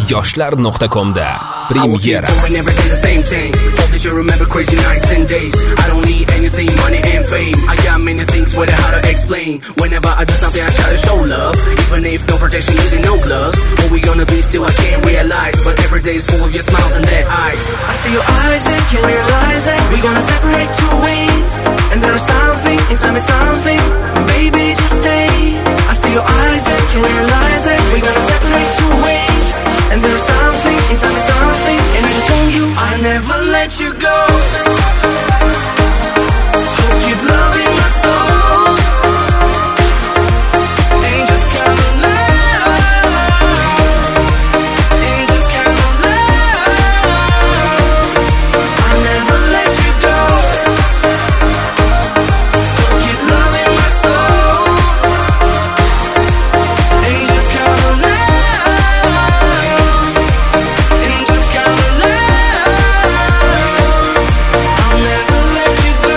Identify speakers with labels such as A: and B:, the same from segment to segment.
A: yoshlar.com'da premyera.
B: You remember crazy nights and days. I don't need anything, money and fame. I got many things, whether how to explain. Whenever I do something, I try to show love, even if no protection, using no gloves. What we gonna be still, I can't realize. But every day is full of your smiles and their eyes. I see your eyes and can't realize that we gonna separate two ways. And there is something inside me, something. Baby, just stay. I see your eyes and can't realize that we gonna separate two ways. And there is something inside me, something. And I just want you, I never let you go. So keep loving my soul. Ain't just kind of love. Ain't just kind of love. I never let you go. So keep loving my soul. Ain't just kind of love. Ain't just kind of love. I'll never let you go.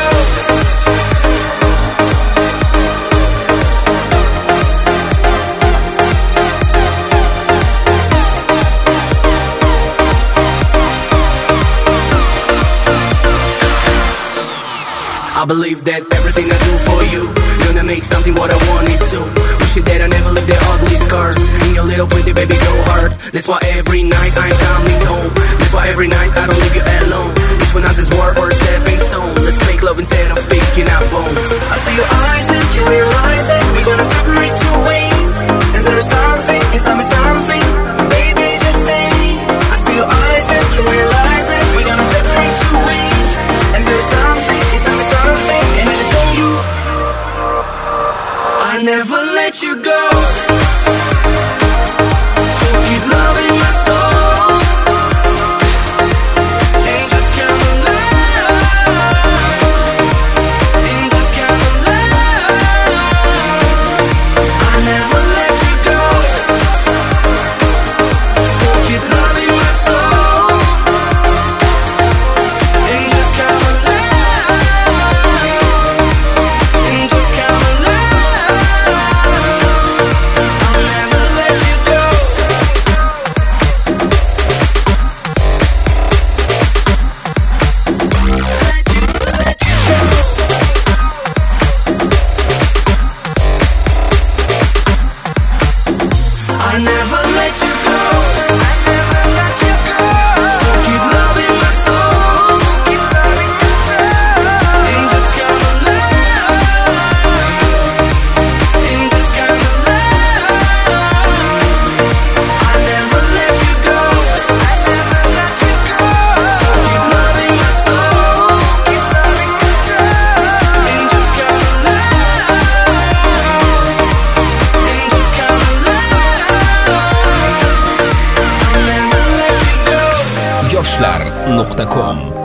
B: I believe that everything I do for you gonna make something what I want it to. Wish you that I never leave the ugly scars in your little pretty baby go hard. That's why every night I'm coming home. That's why every night I don't leave you alone. Which one has this war or a stepping stone? Let's make love instead of picking up bones. I see your eyes and you realize that we're gonna separate two ways. And there's something inside me, something. Baby, just stay. I see your eyes and you realize that we're gonna separate two ways. And there's something inside me, something. And I just want you, I never let you go. So keep loving my soul. Ain't just kind of love. Ain't just kind of love. I never let you go. So keep loving my soul. Ain't just kind of love. Ain't just kind of love. I'll never let you go. I never let you go. I never let you go. So keep loving my soul. Keep loving my soul. Ain't just kind of love. Ain't just kind of love. I never let you go. I never let you go. So keep loving my soul. Keep loving my soul. Ain't just kind of love. Ain't just kind of love. I'll never let you go.
A: yoshlar.com